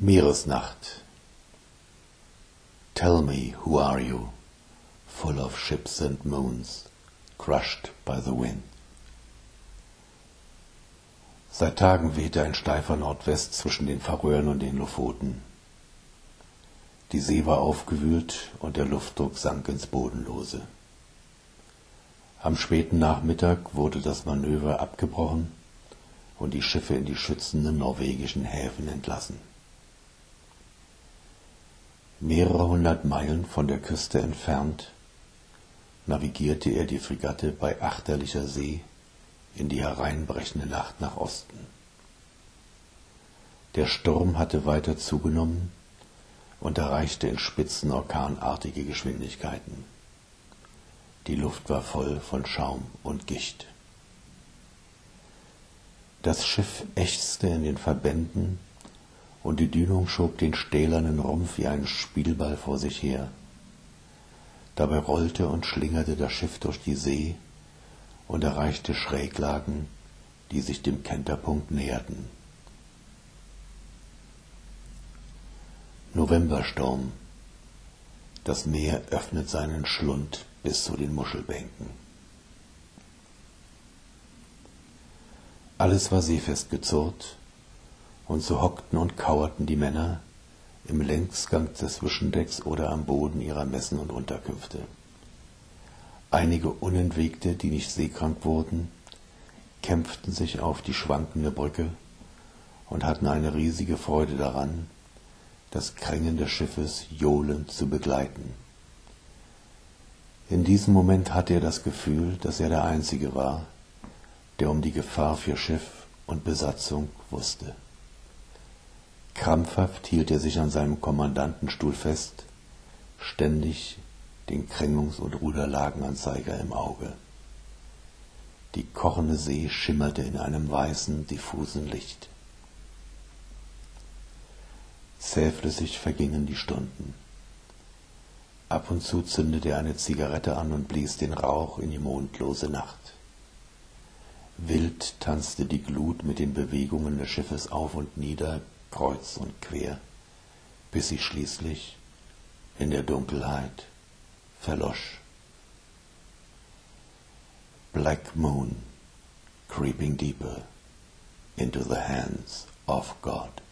Meeresnacht. Tell me, who are you, full of ships and moons, crushed by the wind? Seit Tagen wehte ein steifer Nordwest zwischen den Färöern und den Lofoten. Die See war aufgewühlt und der Luftdruck sank ins Bodenlose. Am späten Nachmittag wurde das Manöver abgebrochen und die Schiffe in die schützenden norwegischen Häfen entlassen. Mehrere hundert Meilen von der Küste entfernt navigierte er die Fregatte bei achterlicher See in die hereinbrechende Nacht nach Osten. Der Sturm hatte weiter zugenommen und erreichte in Spitzen orkanartige Geschwindigkeiten. Die Luft war voll von Schaum und Gischt. Das Schiff ächzte in den Verbänden und die Dünung schob den stählernen Rumpf wie einen Spielball vor sich her. Dabei rollte und schlingerte das Schiff durch die See und erreichte Schräglagen, die sich dem Kenterpunkt näherten. Novembersturm. Das Meer öffnet seinen Schlund bis zu den Muschelbänken. Alles war seefest gezurrt, und so hockten und kauerten die Männer im Längsgang des Zwischendecks oder am Boden ihrer Messen und Unterkünfte. Einige Unentwegte, die nicht seekrank wurden, kämpften sich auf die schwankende Brücke und hatten eine riesige Freude daran, das Krängen des Schiffes johlend zu begleiten. In diesem Moment hatte er das Gefühl, dass er der Einzige war, der um die Gefahr für Schiff und Besatzung wusste. Krampfhaft hielt er sich an seinem Kommandantenstuhl fest, ständig den Krängungs- und Ruderlagenanzeiger im Auge. Die kochende See schimmerte in einem weißen, diffusen Licht. Zähflüssig vergingen die Stunden. Ab und zu zündete er eine Zigarette an und blies den Rauch in die mondlose Nacht. Wild tanzte die Glut mit den Bewegungen des Schiffes auf und nieder, kreuz und quer, bis sie schließlich in der Dunkelheit verlosch. Black moon, creeping deeper into the hands of God.